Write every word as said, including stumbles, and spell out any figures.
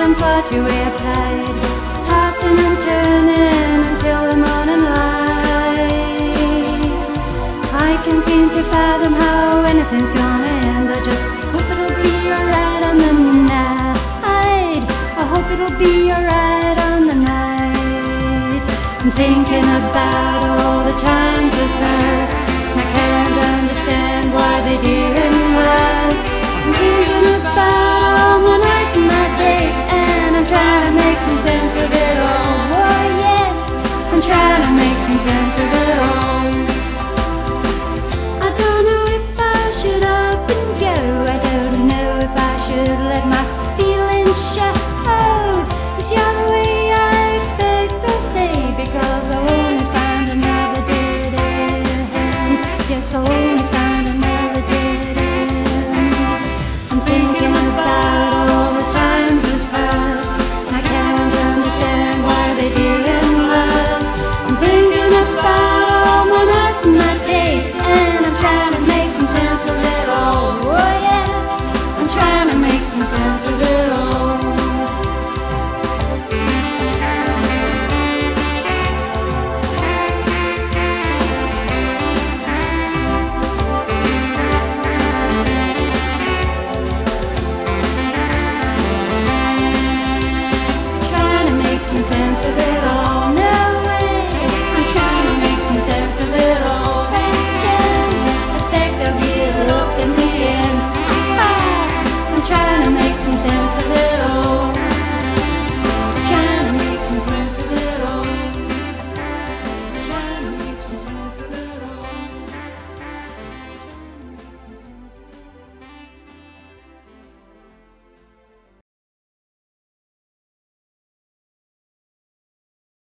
been far too uptight, tossing and turning until the morning light. I can seem to fathom how anything's gonna end. I just hope it'll be alright on the night. I hope it'll be alright on the night. I'm thinking about all the times that's passed, and I can't understand why they didn't last. I'm thinking about all my nights and my days, and I'm trying to make some sense of it all. Oh yes, I'm trying to make some sense of it all. I don't know if I should up and go. I don't know if I should let my feelings show. Is the other way I expect to stay, because I'll only find another dead end. Yes, I'll only find another dead end. I'm thinking about all the times that's passed, and I can't understand why they didn't last. I'm thinking about all my nights and my days, and I'm trying to make some sense of it all. Oh yes, I'm trying to make some sense of it all. Some sense of it all, no way. I'm trying to make some sense of it all. Vengeance, I expect I'll give up in the end. I'm trying to make some sense of it all. I'm trying to make some sense of it all. I'm trying to make some sense of it all.